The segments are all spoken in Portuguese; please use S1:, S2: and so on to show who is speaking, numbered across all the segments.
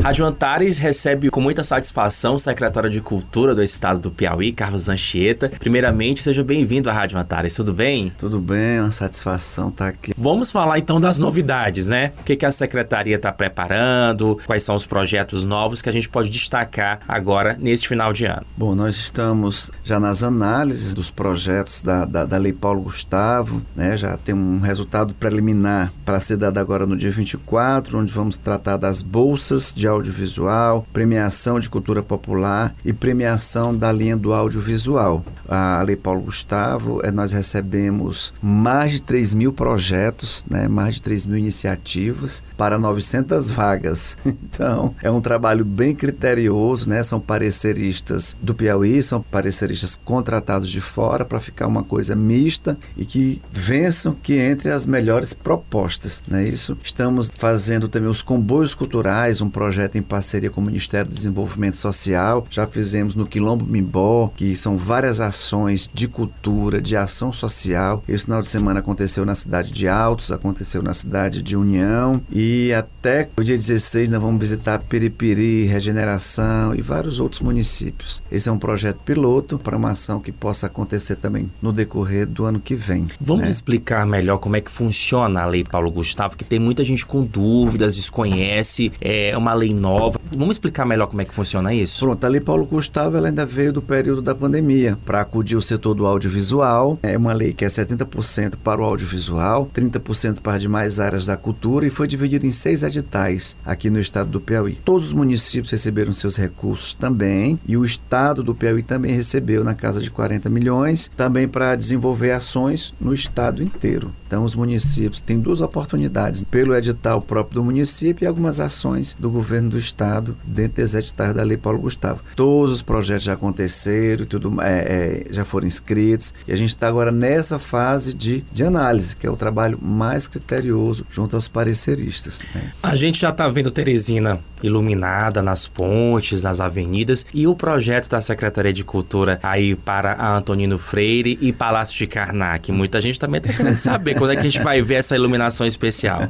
S1: Rádio Antares recebe com muita satisfação o secretário de Cultura do Estado do Piauí, Carlos Anchieta. Primeiramente, seja bem-vindo à Rádio Antares, tudo bem?
S2: Tudo bem, é uma satisfação estar aqui.
S1: Vamos falar então das novidades, né? O que a Secretaria está preparando, quais são os projetos novos que a gente pode destacar agora neste final de ano.
S2: Bom, nós estamos já nas análises dos projetos da Lei Paulo Gustavo, né? Já tem um resultado preliminar para ser dado agora no dia 24, onde vamos tratar das bolsas de audiovisual, premiação de cultura popular e premiação da linha do audiovisual. A Lei Paulo Gustavo, nós recebemos mais de 3 mil projetos, né? Mais de 3 mil iniciativas para 900 vagas. Então, é um trabalho bem criterioso, né? São pareceristas do Piauí, são pareceristas contratados de fora para ficar uma coisa mista e que vençam, que entre as melhores propostas, né? Isso. Estamos fazendo também os comboios culturais, um projeto em parceria com o Ministério do Desenvolvimento Social. Já fizemos no Quilombo Mimbó, que são várias ações de cultura, de ação social. Esse final de semana aconteceu na cidade de Altos, aconteceu na cidade de União e até o dia 16 nós vamos visitar Piripiri, Regeneração e vários outros municípios. Esse é um projeto piloto para uma ação que possa acontecer também no decorrer do ano que vem.
S1: Vamos explicar melhor como é que funciona a Lei Paulo Gustavo, que tem muita gente com dúvidas, desconhece, é uma lei nova. Vamos explicar melhor como é que funciona isso?
S2: Pronto, a Lei Paulo Gustavo ela ainda veio do período da pandemia para acudir o setor do audiovisual. É uma lei que é 70% para o audiovisual, 30% para as demais áreas da cultura e foi dividida em 6 editais aqui no estado do Piauí. Todos os municípios receberam seus recursos também e o estado do Piauí também recebeu na casa de 40 milhões, também para desenvolver ações no estado inteiro. Então os municípios têm 2 oportunidades, pelo edital próprio do município e algumas ações do governo do estado dentro dos editais da Lei Paulo Gustavo. Todos os projetos já aconteceram, já foram inscritos e a gente está agora nessa fase de análise, que é o trabalho mais criterioso junto aos pareceristas, né?
S1: A gente já está vendo Teresina iluminada nas pontes, nas avenidas e o projeto da Secretaria de Cultura aí para a Antonino Freire e Palácio de Karnak. Muita gente também está querendo saber quando é que a gente vai ver essa iluminação especial.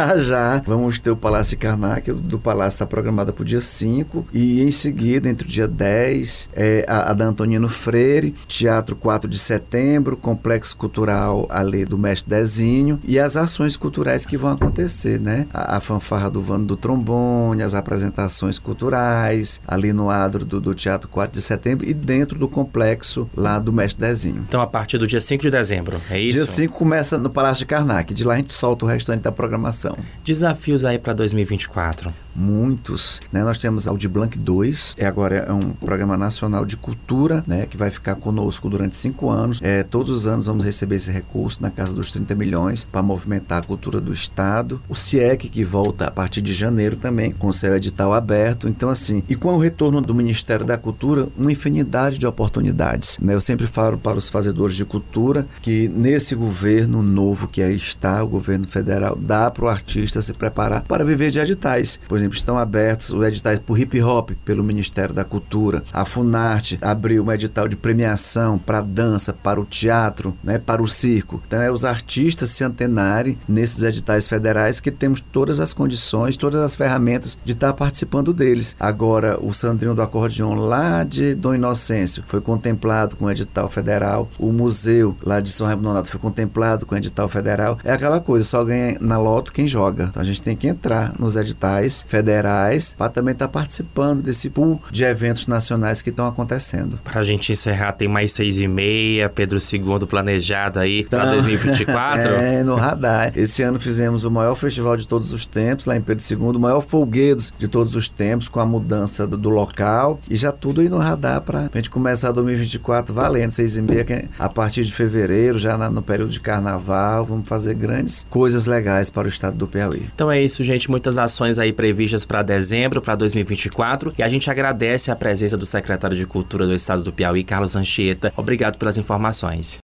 S2: Já vamos ter o Palácio de Karnak, do Palácio está programada para o dia 5 e em seguida, entre o dia 10, a da Antonino Freire, Teatro 4 de Setembro, Complexo Cultural ali do Mestre Dezinho e as ações culturais que vão acontecer, né? A fanfarra do Vando do Trombone, as apresentações culturais, ali no adro do Teatro 4 de Setembro e dentro do complexo lá do Mestre Dezinho.
S1: Então, a partir do dia 5 de dezembro, é isso?
S2: Dia 5 começa no Palácio de Karnak, de lá a gente solta o restante da programação.
S1: Desafios aí para 2024?
S2: Muitos, né? Nós temos a Audi Blanc 2, agora é um programa nacional de cultura, né? Que vai ficar conosco durante 5 anos. Todos os anos vamos receber esse recurso na casa dos 30 milhões para movimentar a cultura do estado. O CIEC que volta a partir de janeiro também, com o seu edital aberto. Então assim, e com o retorno do Ministério da Cultura, uma infinidade de oportunidades, né? Eu sempre falo para os fazedores de cultura que nesse governo novo que aí está, o governo federal, dá para o artista se preparar para viver de editais. Por exemplo, estão abertos os editais por hip hop pelo Ministério da Cultura. A Funarte abriu um edital de premiação para a dança, para o teatro, né, para o circo. Então os artistas se antenarem nesses editais federais que temos todas as condições, todas as ferramentas de estar participando deles. Agora, o Sandrinho do Acordeon lá de Dom Inocêncio foi contemplado com o edital federal. O museu lá de São Raimundo Nonato foi contemplado com o edital federal. É aquela coisa, só ganha na loto quem joga. Então a gente tem que entrar nos editais federais para também estar participando desse pool de eventos nacionais que estão acontecendo.
S1: Para a gente encerrar, tem mais 6h30, Pedro II planejado aí para 2024?
S2: No radar. Esse ano fizemos o maior festival de todos os tempos, lá em Pedro II, o maior folguedos de todos os tempos, com a mudança do local e já tudo aí no radar para a gente começar 2024 valendo, 6h30, que a partir de fevereiro, já no período de carnaval, vamos fazer grandes coisas legais para o estado do Piauí.
S1: Então é isso, gente, muitas ações aí previstas para dezembro, para 2024, e a gente agradece a presença do secretário de Cultura do estado do Piauí, Carlos Anchieta. Obrigado pelas informações.